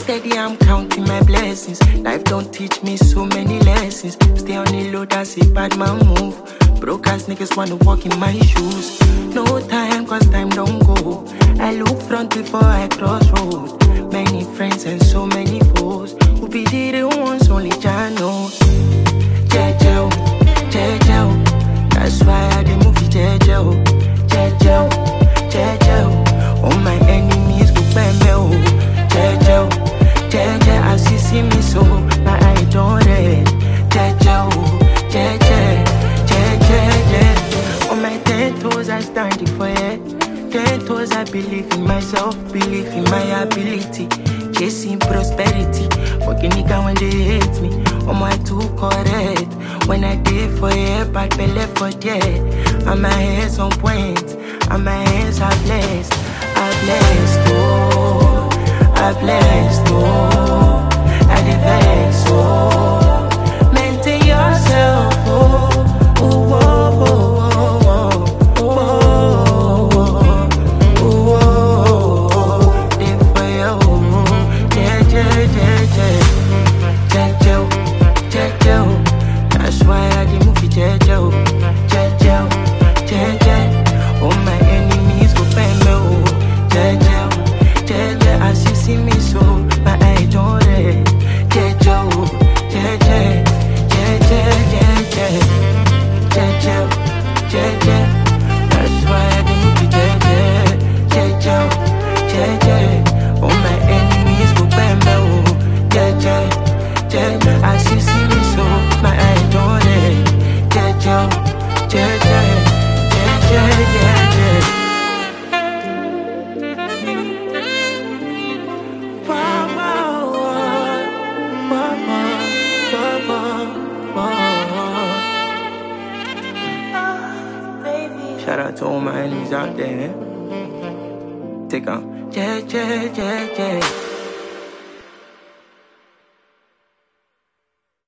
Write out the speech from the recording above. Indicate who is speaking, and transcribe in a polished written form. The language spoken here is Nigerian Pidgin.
Speaker 1: Steady, I'm counting my blessings. Life don't teach me so many lessons. Stay on the low, that's a bad man move. Broke ass niggas wanna walk in my shoes. No time, cause time don't go. I look front before I cross road. Many friends and so many foes. Who be the real ones, only Jah knows. Jeje, jeje, that's why I dey move it jeje, jeje, jeje. All my enemies go bang me, jeje, jeje. As you see me so, my eye don't red. Jeje, jeje, jeje, jeje. On my 10 toes I stand for it. 10 toes I believe in myself, believe in my ability. Chasing prosperity, fucking nigga when they hate me. On my too correct. When I did for it, bad belly for dead. And my head's on point, and my hands are blessed. I blessed, oh, I blessed, oh, I the vex, oh. Maintain yourself, oh, oh, oh, oh, oh, oh, oh, oh, oh. Live for you, yeah, yeah, yeah, yeah. Jeje, jeje, that's why I dey move it jeje, jeje, jeje. All my enemies go bang me, jeje, jeje. As you see me so, my eye don't red. Jeje, jeje, jeje, jeje, jeje, jeje. That's why I dey move it jeje, jeje, jeje. All my enemies go bang me, jeje, jeje. As you see me so, my eye don't red. Jeje, jeje, jeje, jeje. Shout out to all my enemies out there. Take on. Yeah, yeah, yeah, yeah.